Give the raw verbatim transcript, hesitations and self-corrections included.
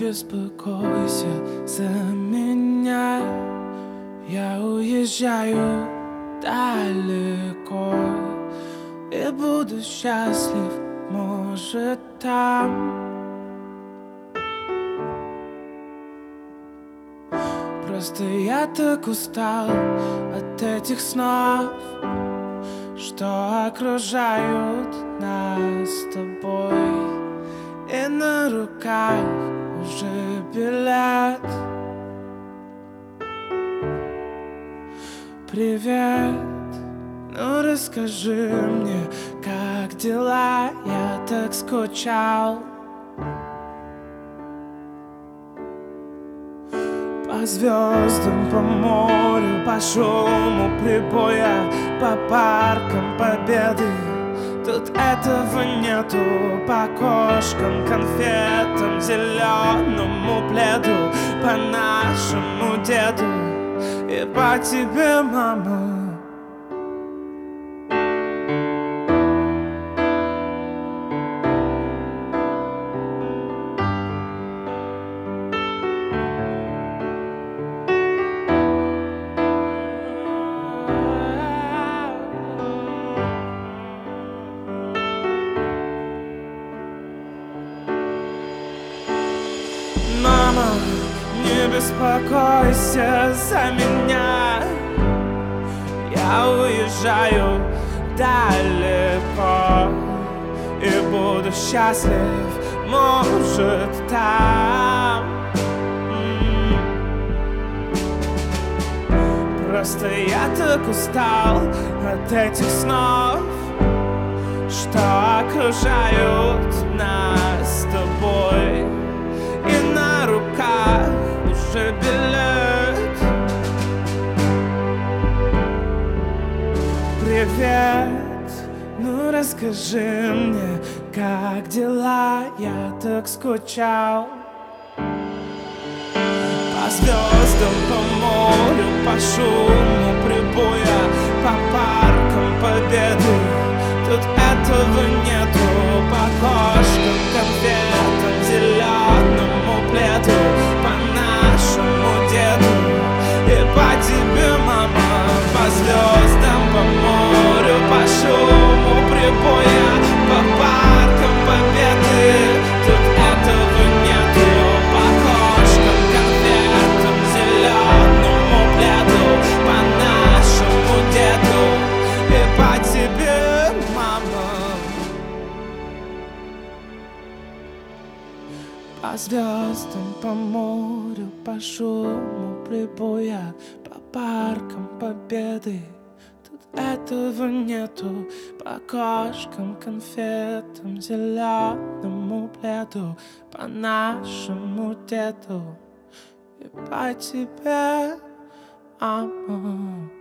беспокойся за меня. Я уезжаю далеко и буду счастлив, может, там. Просто я так устал от этих снов, что окружают нас с тобой, и на руках уже билет. Привет, ну расскажи мне, как дела, я так скучал. По звездам, по морю, по шуму прибоя, по паркам Победы. Тут этого нету, по кошкам, конфетам, зеленому пледу, по нашему деду и по тебе, мама. Мама, не беспокойся за меня, я уезжаю далеко и буду счастлив, может, там. Просто я так устал от этих снов, что окружают нас с тобой, и на руках уже билет. Привет, ну расскажи мне, как дела, я так скучал. По звездам, по морю, по шуму прибоя, по паркам Победы. Тут этого нету, по кошкам, конфетам, зеленому пледу, по нашему деду и по тебе, мама. По звездам, по морю, по шуму прибоя, по паркам Победы. Тут этого нету, по кошкам, конфетам, зеленому пледу, по нашему деду и по тебе, мама. По звездам, по морю, по шуму прибоя, по паркам Победы. Тут этого нету, по кошкам, конфетам, зеленому пледу, по нашему деду и по тебе, мама.